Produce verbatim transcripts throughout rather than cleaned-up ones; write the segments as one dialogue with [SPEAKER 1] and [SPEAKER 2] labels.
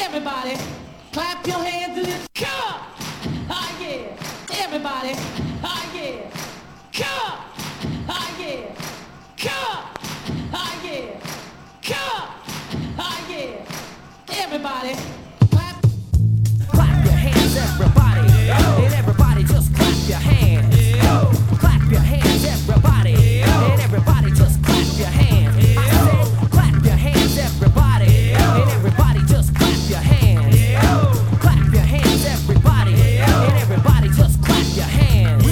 [SPEAKER 1] Everybody, clap your hands and let's come on. Ah, yeah. Everybody, ah, yeah. Come on. Ah, yeah. Come on. Ah, yeah. Come on. Ah, yeah. Everybody, clap.
[SPEAKER 2] Clap your hands, everybody. And everybody just clap your hands. Clap your hands, everybody. And everybody just clap your hands. I said, clap your hands, everybody. And everybody just clap your hands. Clap your hands, everybody. And everybody just clap your hands.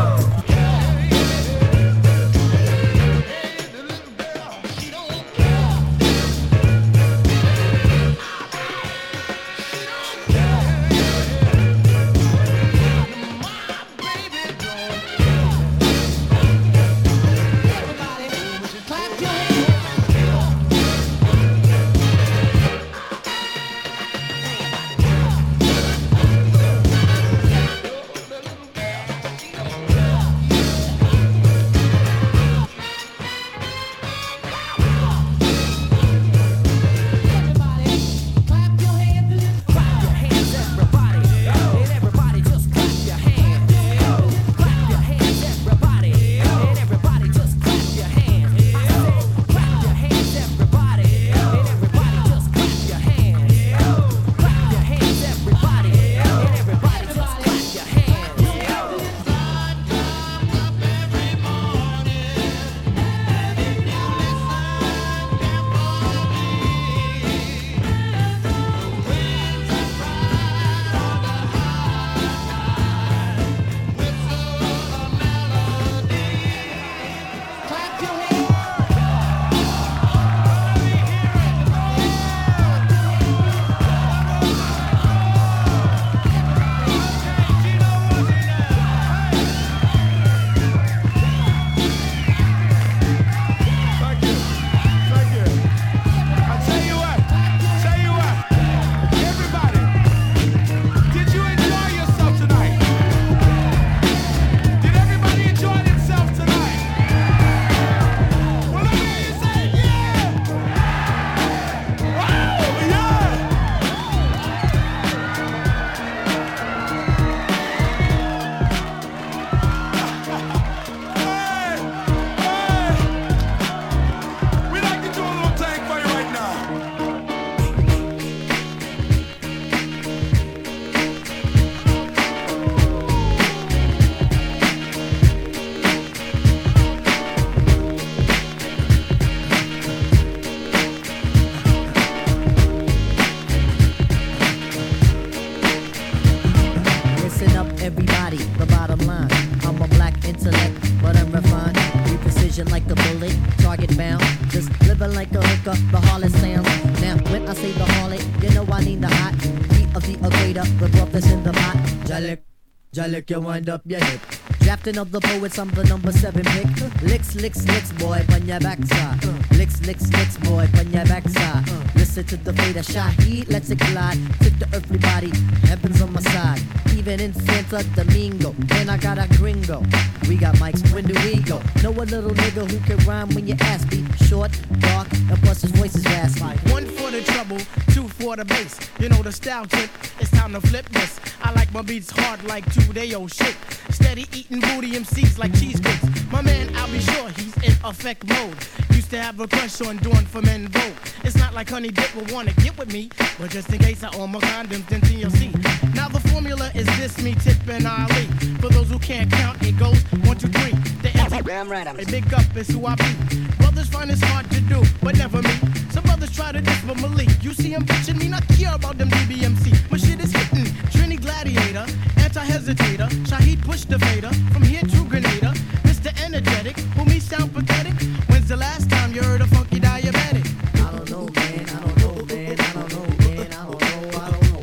[SPEAKER 3] Lick you wind up your hip. Drafting of the poets, I'm the number seven pick. Licks, licks, licks, boy, on your backside. Licks, licks, licks, boy, on your backside. Listen to the fate of Shaheed, let's it glide. Tip to earthly body, heaven's on my side. Even in Santo Domingo, and I got a gringo. We got mics, when do we go? Know a little nigga who can rhyme when you ask me. Short, dark, and plus his voice is raspy.
[SPEAKER 4] One for the trouble, two for the bass. You know the style tip, it's time to flip this. I like my beats hard like two-day-old shit. Steady eating booty M Cs like cheesecakes. My man, I'll be sure he's in effect mode. Used to have a crush on doing for men vote. It's not like Honey Dip will wanna get with me, but just in case I own my condoms, then T L C. Now the formula is this, me, Tip, and Ali. For those who can't count, it goes one, two, three. The answer,
[SPEAKER 2] damn right, I'm
[SPEAKER 4] a big up is who I be. Brothers find it's hard to do, but never me. Some brothers try to diss but Malik. You see him bitching me, not care about them D B M C. My shit is hitting. Trini Gladiator, anti-hesitator. Shaheed push the fader. From here to Grenada. Mister Energetic, who me sound pathetic. When's the last time you heard a funky diabetic?
[SPEAKER 3] I don't know, man. I don't know, man. I don't know, man. I don't know. I don't know.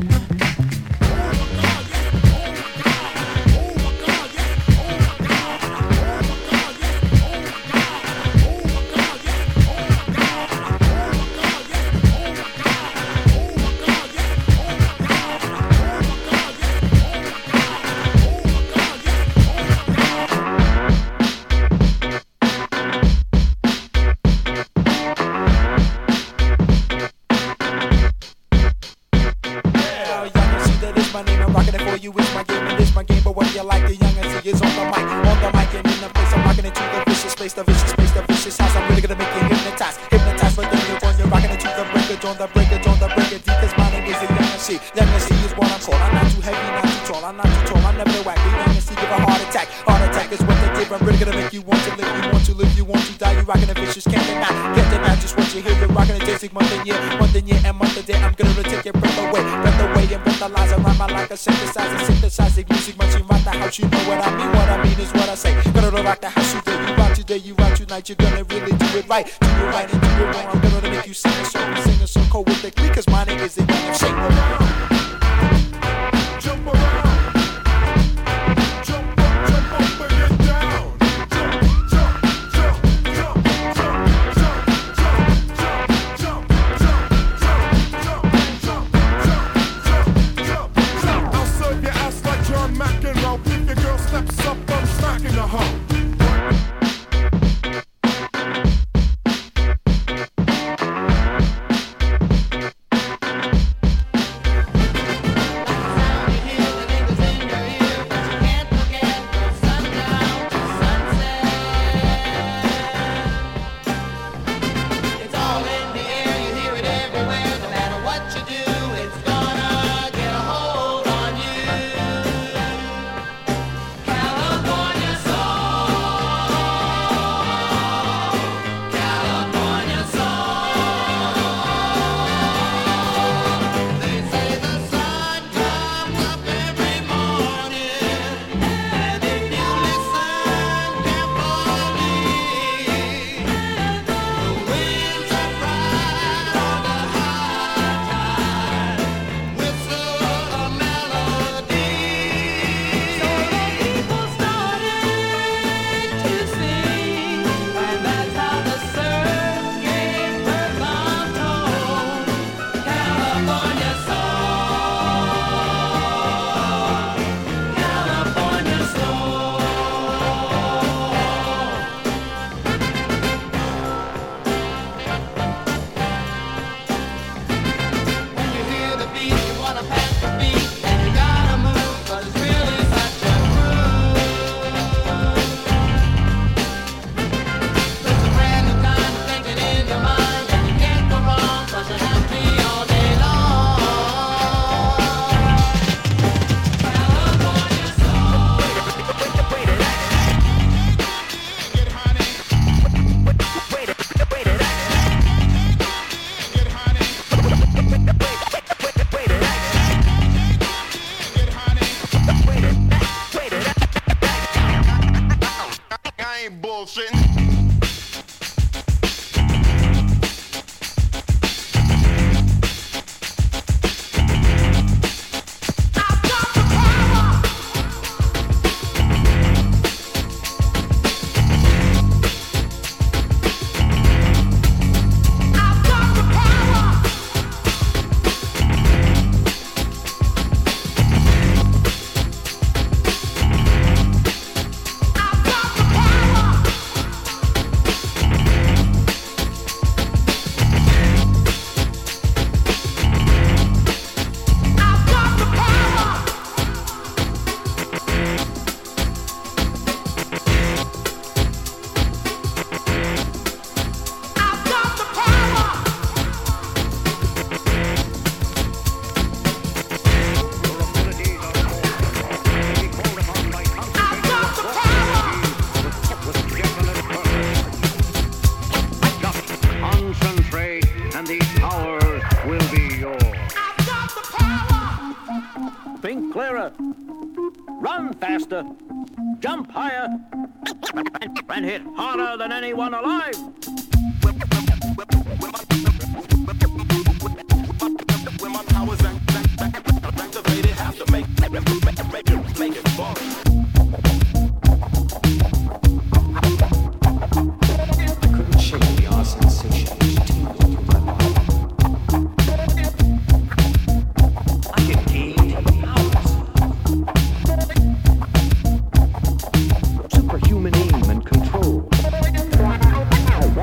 [SPEAKER 5] breakage on the breakage on the breakage, cause my name is a young C. Young C is what I'm called. I'm not too heavy, not too tall. I'm not too tall. I'm never wacky. Young C give a heart attack. Heart attack is what they give. I'm really gonna make you want to live. You want to live. You want to die. You rockin' the vicious. Can't deny. Can't deny just what you hear. You're rockin' the dancing month and year, month and year and month and day. I'm gonna take your breath away, breath away and breath the lies. I rhyme like a synthesizer, synthesizing music. Munching rock the house. You know what I mean. What I mean is what I say. Gonna rock the house today. You rock today. You rock tonight. You're gonna really do it right. Do it right and do it wrong. I'm gonna make you sing a song, sing a song cold with the glee, cause my name is the young M C. Jump around. Jump up, jump up and get down. Jump, jump, jump, jump, jump, jump, jump, jump, jump, jump, jump. I'll serve your ass like John McEnroe. If your girl steps up, I'm smacking the hoe.
[SPEAKER 6] Run faster, jump higher, and hit harder than anyone alive. When my powers activated, have to make make it fun. I couldn't shake the odd sensation which tingled through my body. I could gain powers. Superhuman aim and control.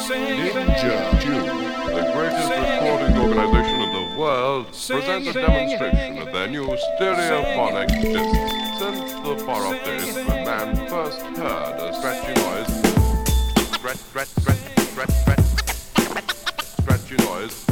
[SPEAKER 7] Ninja Tune, the greatest recording organization in the world, presents a demonstration of their new stereophonic discs. Since the far-off days when man first heard a scratchy noise, scratch, scratch, scratch, scratch, scratch, scratchy noise,